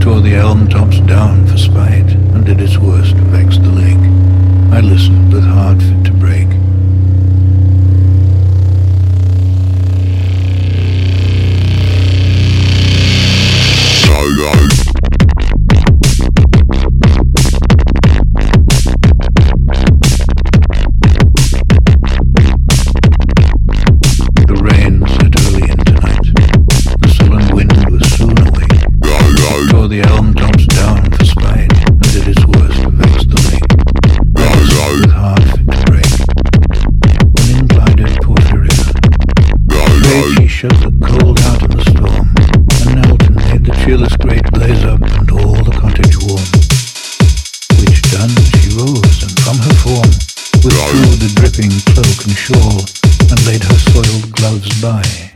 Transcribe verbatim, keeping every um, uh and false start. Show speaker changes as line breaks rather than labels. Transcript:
tore the elm tops down for spite, and did its worst to vex the lake. I listened with heart fit to break. The rain set early in tonight. The sullen wind was soon awake. Tore the elm tops down for spite, and did its worst to vex the lake. I listened with heart fit to break. When in glided Porphyria, straight she shut the cold out in the storm, and knelt and made the cheerless grate blaze up and all the cottage warm. Which done, she rose, and from her form withdrew the dripping cloak and shawl, and laid her soiled gloves by.